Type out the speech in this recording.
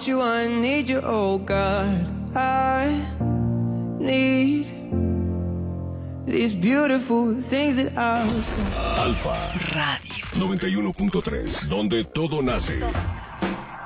you, I need you, oh God. I need these beautiful things that I Alfa Radio 91.3, donde todo nace.